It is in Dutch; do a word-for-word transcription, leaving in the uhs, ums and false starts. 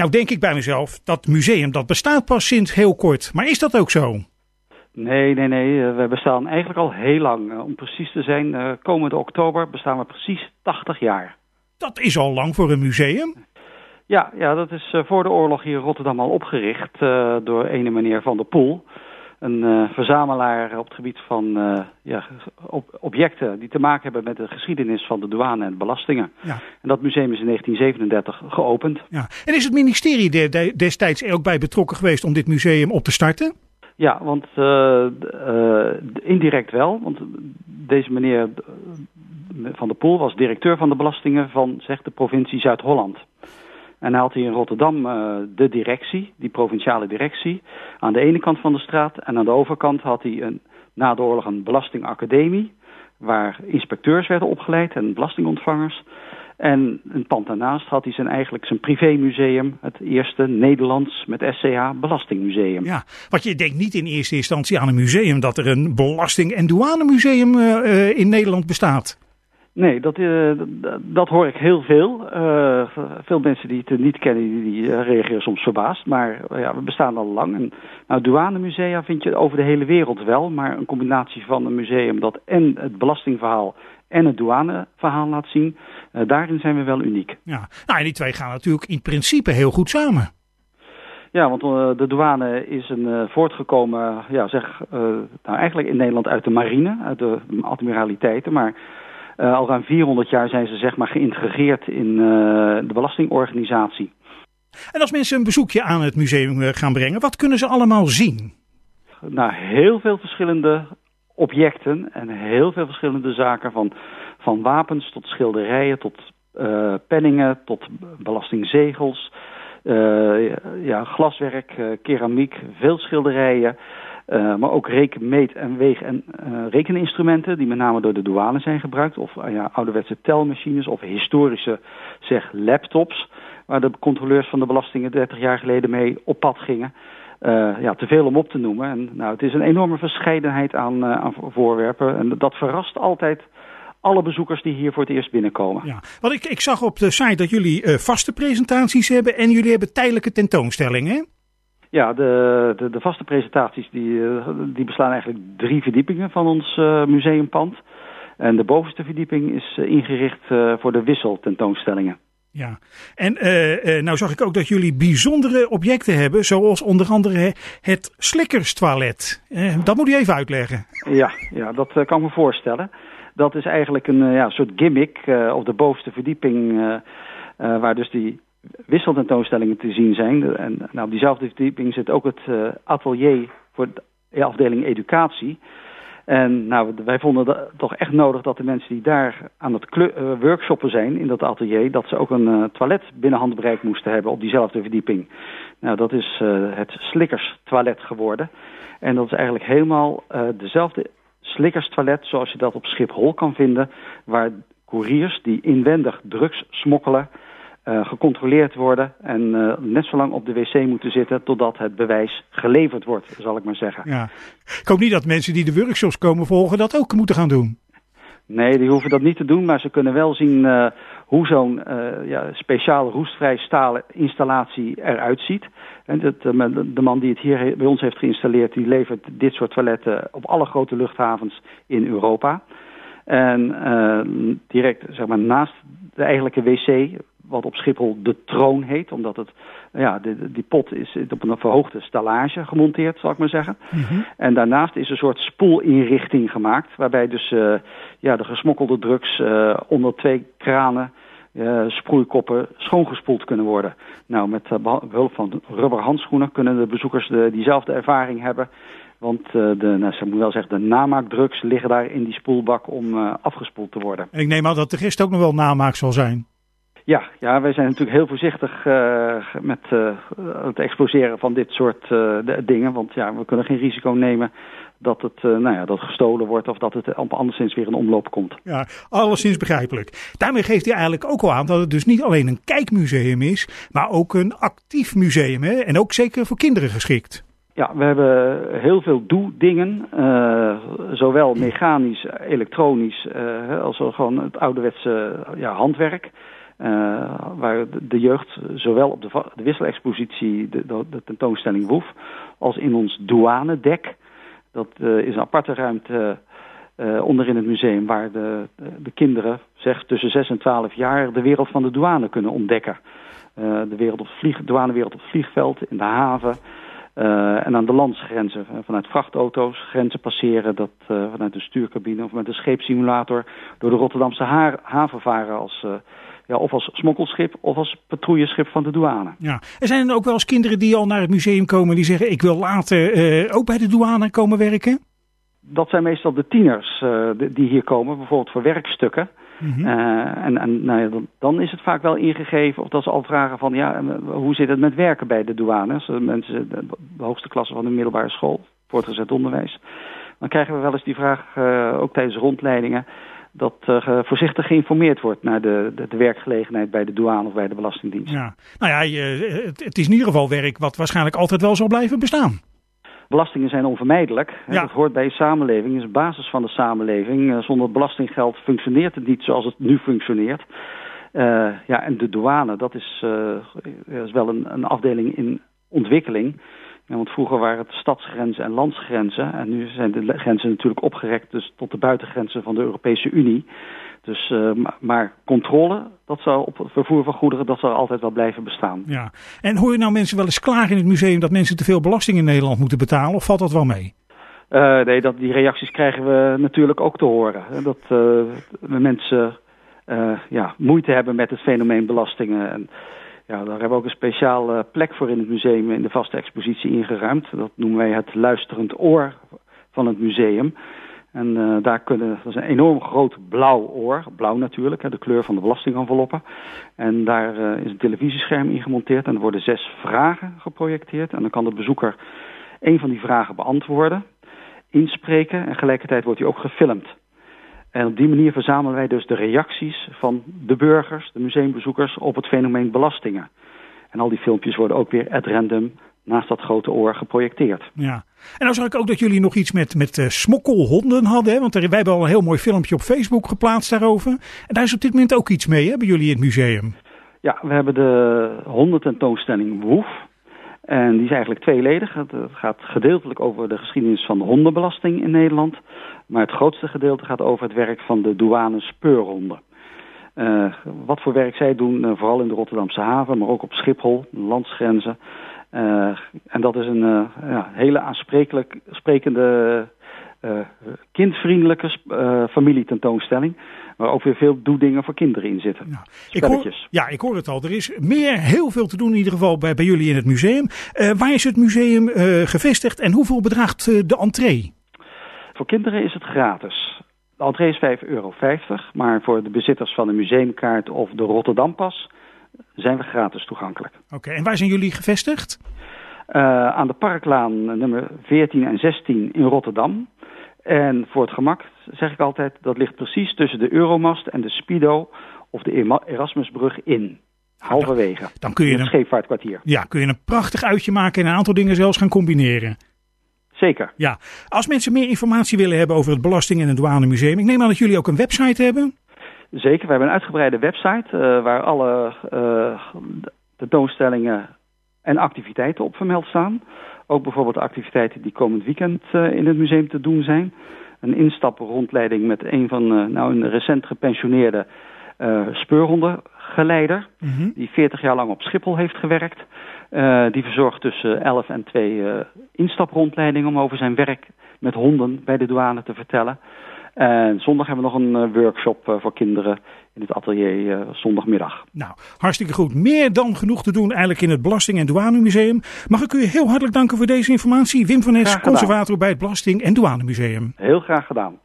Nou denk ik bij mezelf, dat museum dat bestaat pas sinds heel kort. Maar is dat ook zo? Nee, nee, nee. We bestaan eigenlijk al heel lang. Om precies te zijn, uh, komende oktober bestaan we precies tachtig jaar. Dat is al lang voor een museum. Ja, ja dat is uh, voor de oorlog hier in Rotterdam al opgericht uh, door ene meneer Van der Poel. Een uh, verzamelaar op het gebied van uh, ja, op, objecten die te maken hebben met de geschiedenis van de douane en belastingen. Ja. En dat museum is in negentien zevenendertig geopend. Ja. En is het ministerie de, de, destijds er ook bij betrokken geweest om dit museum op te starten? Ja, want uh, uh, indirect wel. Want deze meneer Van der Poel was directeur van de belastingen van, zeg, de provincie Zuid-Holland. En hij had hier in Rotterdam uh, de directie, die provinciale directie, aan de ene kant van de straat. En aan de overkant had hij een, na de oorlog een belastingacademie, waar inspecteurs werden opgeleid en belastingontvangers. En een pand daarnaast had hij zijn, eigenlijk zijn privémuseum, het eerste Nederlands met S C H belastingmuseum. Ja, want je denkt niet in eerste instantie aan een museum dat er een belasting- en douanemuseum uh, uh, in Nederland bestaat. Nee, dat, uh, dat hoor ik heel veel. Uh, veel mensen die het niet kennen, die, die uh, reageren soms verbaasd. Maar uh, ja, we bestaan al lang. En, nou, douanemusea vind je over de hele wereld wel. Maar een combinatie van een museum dat en het belastingverhaal en het douaneverhaal laat zien, uh, daarin zijn we wel uniek. Ja, nou, en die twee gaan natuurlijk in principe heel goed samen. Ja, want uh, de douane is een uh, voortgekomen, ja, zeg, uh, nou eigenlijk in Nederland uit de marine, uit de admiraliteiten, maar Uh, al ruim vierhonderd jaar zijn ze, zeg maar, geïntegreerd in uh, de belastingorganisatie. En als mensen een bezoekje aan het museum gaan brengen, wat kunnen ze allemaal zien? Nou, heel veel verschillende objecten en heel veel verschillende zaken. Van, van wapens tot schilderijen, tot uh, penningen, tot belastingzegels. Uh, ja, glaswerk, uh, keramiek, veel schilderijen. Uh, maar ook reken, meet- en weeg- en uh, rekeninstrumenten die met name door de douane zijn gebruikt. Of uh, ja, ouderwetse telmachines of historische, zeg, laptops. Waar de controleurs van de belastingen dertig jaar geleden mee op pad gingen. Uh, ja, te veel om op te noemen. En, nou, het is een enorme verscheidenheid aan, uh, aan voorwerpen. En dat verrast altijd alle bezoekers die hier voor het eerst binnenkomen. Ja, want ik, ik zag op de site dat jullie uh, vaste presentaties hebben en jullie hebben tijdelijke tentoonstellingen, hè? Ja, de, de, de vaste presentaties die, die beslaan eigenlijk drie verdiepingen van ons uh, museumpand. En de bovenste verdieping is uh, ingericht uh, voor de wisseltentoonstellingen. Ja, en uh, uh, nou zag ik ook dat jullie bijzondere objecten hebben, zoals onder andere het slikkerstoilet. Uh, dat moet u even uitleggen. Ja, ja dat uh, kan ik me voorstellen. Dat is eigenlijk een uh, ja, soort gimmick uh, op de bovenste verdieping, uh, uh, waar dus die wisseltentoonstellingen te zien zijn. En nou, op diezelfde verdieping zit ook het uh, atelier voor de afdeling educatie. En nou, wij vonden het toch echt nodig dat de mensen die daar aan het klu- uh, workshoppen zijn in dat atelier, dat ze ook een uh, toilet binnen handbereik moesten hebben op diezelfde verdieping. Nou, dat is uh, het slikkerstoilet geworden. En dat is eigenlijk helemaal uh, dezelfde slikkerstoilet zoals je dat op Schiphol kan vinden, waar couriers die inwendig drugs smokkelen, Uh, gecontroleerd worden en uh, net zo lang op de wc moeten zitten totdat het bewijs geleverd wordt, zal ik maar zeggen. Ja. Ik hoop niet dat mensen die de workshops komen volgen dat ook moeten gaan doen. Nee, die hoeven dat niet te doen, maar ze kunnen wel zien uh, hoe zo'n uh, ja, speciaal roestvrij stalen installatie eruit ziet. En dat, uh, de man die het hier bij ons heeft geïnstalleerd, die levert dit soort toiletten op alle grote luchthavens in Europa. En uh, direct, zeg maar, naast de eigenlijke wc, wat op Schiphol de troon heet, omdat het, ja, die, die pot is op een verhoogde stallage gemonteerd, zal ik maar zeggen. Mm-hmm. En daarnaast is een soort spoelinrichting gemaakt, waarbij dus uh, ja, de gesmokkelde drugs uh, onder twee kranen, uh, sproeikoppen, schoongespoeld kunnen worden. Nou, met uh, behulp van rubberhandschoenen kunnen de bezoekers de, diezelfde ervaring hebben. Want uh, de, nou, ze moet wel zeggen, de namaakdrugs liggen daar in die spoelbak om uh, afgespoeld te worden. En ik neem aan dat de rest ook nog wel namaak zal zijn. Ja, ja, wij zijn natuurlijk heel voorzichtig uh, met uh, het exposeren van dit soort uh, dingen. Want ja, we kunnen geen risico nemen dat het, uh, nou ja, dat gestolen wordt of dat het anderszins weer in omloop komt. Ja, alleszins begrijpelijk. Daarmee geeft hij eigenlijk ook al aan dat het dus niet alleen een kijkmuseum is, maar ook een actief museum, hè? En ook zeker voor kinderen geschikt. Ja, we hebben heel veel doe-dingen, uh, zowel mechanisch, elektronisch, uh, als gewoon het ouderwetse ja, handwerk. Uh, waar de, de jeugd zowel op de, de wisselexpositie, de, de, de tentoonstelling Woef, als in ons douanedek. Dat uh, is een aparte ruimte uh, onderin het museum waar de, de, de kinderen, zeg tussen zes en twaalf jaar, de wereld van de douane kunnen ontdekken. Uh, de wereld op het vlieg, douanewereld op het vliegveld, in de haven. Uh, en aan de landsgrenzen, uh, vanuit vrachtauto's, grenzen passeren, dat uh, vanuit de stuurcabine of met een scheepssimulator door de Rotterdamse ha- haven varen als, uh, ja, of als smokkelschip of als patrouilleschip van de douane. Ja. Er zijn er ook wel eens kinderen die al naar het museum komen die zeggen ik wil later uh, ook bij de douane komen werken? Dat zijn meestal de tieners uh, die hier komen, bijvoorbeeld voor werkstukken. Mm-hmm. Uh, en en nou ja, dan, dan is het vaak wel ingegeven of dat ze al vragen van ja, hoe zit het met werken bij de douane? Zo, mensen, de, de hoogste klasse van de middelbare school, voortgezet onderwijs. Dan krijgen we wel eens die vraag, uh, ook tijdens rondleidingen, dat uh, voorzichtig geïnformeerd wordt naar de, de, de werkgelegenheid bij de douane of bij de Belastingdienst. Ja. Nou ja, je, het, het is in ieder geval werk wat waarschijnlijk altijd wel zal blijven bestaan. Belastingen zijn onvermijdelijk. Ja. Dat hoort bij de samenleving, is de basis van de samenleving. Zonder belastinggeld functioneert het niet zoals het nu functioneert. Uh, ja, en de douane, dat is, uh, is wel een, een afdeling in ontwikkeling. Ja, want vroeger waren het stadsgrenzen en landsgrenzen. En nu zijn de grenzen natuurlijk opgerekt dus tot de buitengrenzen van de Europese Unie. Dus, uh, maar controle, dat zal op het vervoer van goederen, dat zal altijd wel blijven bestaan. Ja. En hoor je nou mensen wel eens klagen in het museum dat mensen te veel belasting in Nederland moeten betalen? Of valt dat wel mee? Uh, nee, dat, die reacties krijgen we natuurlijk ook te horen. Dat uh, mensen uh, ja, moeite hebben met het fenomeen belastingen. En, ja, daar hebben we ook een speciale plek voor in het museum in de vaste expositie ingeruimd. Dat noemen wij het luisterend oor van het museum. En uh, daar kunnen, dat is een enorm groot blauw oor, blauw natuurlijk, hè, de kleur van de belastingenveloppen. En daar uh, is een televisiescherm in gemonteerd en er worden zes vragen geprojecteerd. En dan kan de bezoeker één van die vragen beantwoorden, inspreken en tegelijkertijd wordt hij ook gefilmd. En op die manier verzamelen wij dus de reacties van de burgers, de museumbezoekers, op het fenomeen belastingen. En al die filmpjes worden ook weer at random naast dat grote oor geprojecteerd. Ja. En nou zag ik ook dat jullie nog iets met, met uh, smokkelhonden hadden. Hè? Want er, wij hebben al een heel mooi filmpje op Facebook geplaatst daarover. En daar is op dit moment ook iets mee, hè, bij jullie in het museum. Ja, we hebben de hondententoonstelling Woef. En die is eigenlijk tweeledig. Het gaat gedeeltelijk over de geschiedenis van de hondenbelasting in Nederland. Maar het grootste gedeelte gaat over het werk van de douane speurhonden. Uh, wat voor werk zij doen, uh, vooral in de Rotterdamse haven, maar ook op Schiphol, de landsgrenzen. Uh, en dat is een uh, ja, hele aansprekelijk sprekende, uh, kindvriendelijke uh, familietentoonstelling. Waar ook weer veel doedingen voor kinderen in zitten. Ja ik, hoor, ja, ik hoor het al. Er is meer, heel veel te doen in ieder geval bij, bij jullie in het museum. Uh, waar is het museum uh, gevestigd en hoeveel bedraagt uh, de entree? Voor kinderen is het gratis. De entree is vijf euro vijftig, maar voor de bezitters van de museumkaart of de Rotterdampas zijn we gratis toegankelijk. Oké, okay, en waar zijn jullie gevestigd? Uh, aan de Parklaan nummer veertien en zestien in Rotterdam. En voor het gemak zeg ik altijd, dat ligt precies tussen de Euromast en de Spido of de Erasmusbrug in. Halverwege. Dan, dan kun je in het een, scheepvaartkwartier. Ja, kun je een prachtig uitje maken en een aantal dingen zelfs gaan combineren. Zeker. Ja, als mensen meer informatie willen hebben over het Belasting- en het Douanemuseum, ik neem aan dat jullie ook een website hebben. Zeker, we hebben een uitgebreide website uh, waar alle uh, tentoonstellingen en activiteiten op vermeld staan. Ook bijvoorbeeld de activiteiten die komend weekend uh, in het museum te doen zijn. Een instaprondleiding met een van uh, nou, een recent gepensioneerde uh, speurhondengeleider. Mm-hmm. Die veertig jaar lang op Schiphol heeft gewerkt. Uh, die verzorgt tussen elf en twee uh, instaprondleidingen om over zijn werk met honden bij de douane te vertellen. En zondag hebben we nog een uh, workshop uh, voor kinderen in het atelier uh, zondagmiddag. Nou, hartstikke goed. Meer dan genoeg te doen eigenlijk in het Belasting- en Douanemuseum. Mag ik u heel hartelijk danken voor deze informatie. Wim van Nes, conservator bij het Belasting- en Douanemuseum. Heel graag gedaan.